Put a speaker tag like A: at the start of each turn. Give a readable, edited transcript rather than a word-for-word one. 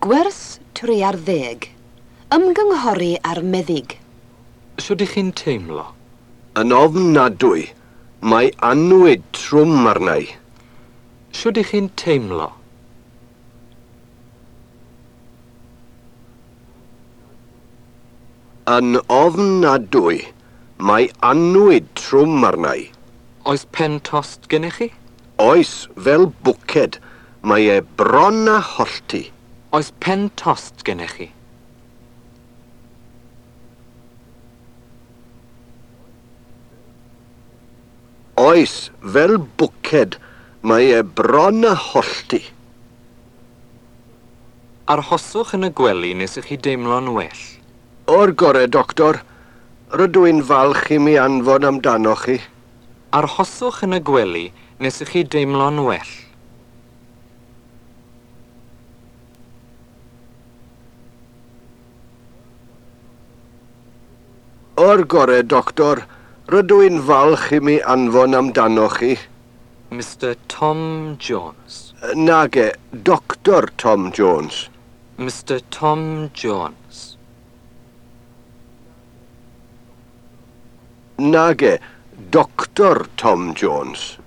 A: Gwers Triarddeg. Ymgynghori ar meddyg.
B: Shwd ych chi'n teimlo?
C: Yn ofnadwy. Mae annwyd trwm arna i.
B: Shwd ych chi'n teimlo?
C: Yn ofnadwy. Mae annwyd trwm arna i.
B: Oes pen tost gennych chi?
C: Oes, fel bwced. Mae e bron a hollti.
B: Oes pen tost gennych chi?
C: Oes, fel bwced. Mae e bron a hollti.
B: Arhoswch yn y gwely nes ych chi deimlo'n well.
C: O'r gore, doctor. Rydw i'n falch i mi anfon amdano chi.
B: Arhoswch yn y gwely nes ych chi deimlo'n well.
C: O'r gore, doctor. Rydw i'n falch i mi anfon amdano chi.
B: Mr Tom Jones.
C: Nage, Dr Tom Jones.
B: Mr Tom Jones.
C: Nage, Dr Tom Jones.